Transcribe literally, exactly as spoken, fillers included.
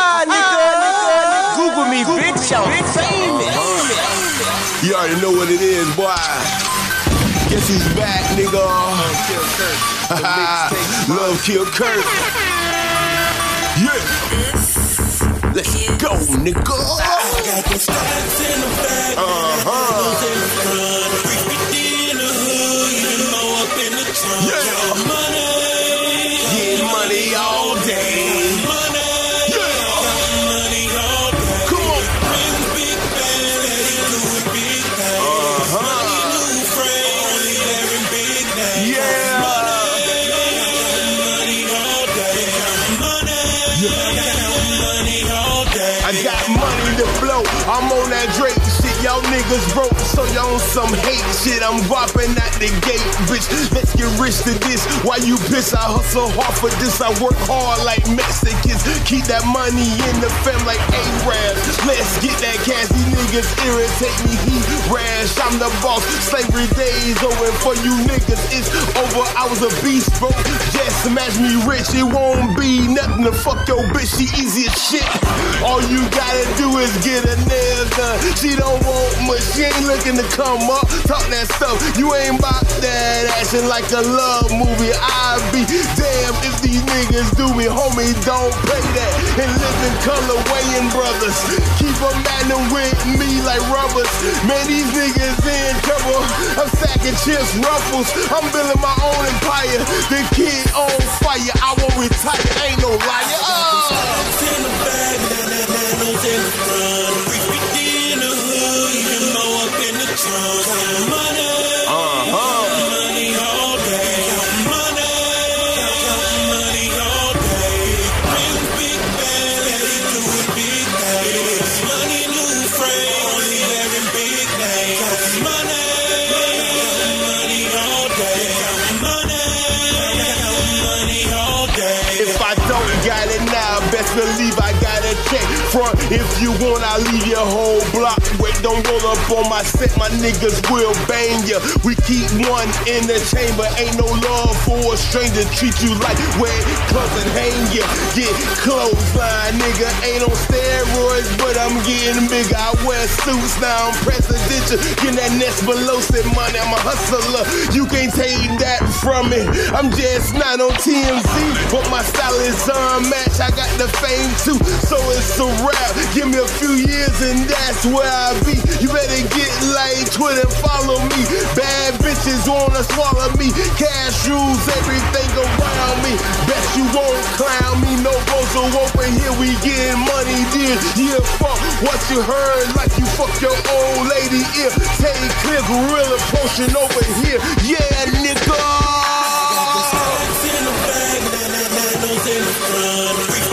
Ah, nigga. Google me, bitch. I'm famous. You already know what it is, boy. Guess he's back, nigga. Love Kill Kurt. Yeah. Let's go, nigga. I got the stacks in the bag. Uh-huh. In the hood, you know, up in the trunk. Yeah. Money. Get money all day. Money. Yeah. Money all day. Come on. Big, big bad, he doing big things. Uh-huh. Money, new frame, only having big names. Yeah. Money all day. Money. Money all day. I got money to blow. I'm on that Drake shit. Y'all niggas broke, so y'all on some hate shit. I'm whopping at the gate, bitch. Let's get rich to this. Why you piss? I hustle hard for this. I work hard like Mexicans. Keep that money in the fam like A-Rabs. Let's get that cash. These niggas irritate me. He rash. I'm the boss. Slavery days over for you niggas. It's over. I was a beast, bro. Just imagine me rich. It won't be nothing to fuck your bitch. She easy as shit. All you gotta do is get her nails done. She don't want much. She ain't looking to come up. Talk that stuff. You ain't about that action like a love movie. I'd be damn if these niggas do me. Homie, don't pay that. And live in color weighing brothers. Keep a man with me like rubbers. Man, these niggas in trouble. I'm stacking chips, ruffles. I'm building my own empire. The kid on fire. I won't retire. Ain't no liar. Oh. In the bag, nanos in the front. In the hood, you know, up in the trunk. Money. Uh-huh. Money all day. Money. Money all day. Big, big bad, he doing big things. Money, new frame, only having big names. Money. Money all day. Money. Money all day. If I don't got it now, best believe I got a check. Front, if you want, I'll leave your whole block wet. Don't roll up on my set, my niggas will bang ya. We keep one in the chamber. Ain't no love for a stranger. Treat you like wet cousin, hang ya. Get clothesline, nigga. Ain't on steroids, but I'm getting bigger. I wear suits now, I'm presidential. Getting that next below said money. I'm a hustler. You can't take that from me. I'm just not on T M Z, but my style is unmatched. I got the fame too, so it's a rap. Give me a few years and that's where I be. You better get like Twitter and follow me. Bad bitches wanna swallow me. Cash rules everything around me. Bet you won't clown me. No bozo open here. We getting money this year. Fuck what you heard, like you fuck your old lady ear. Take clear gorilla potion over here. Yeah, nigga. In the bag, nanos in the front.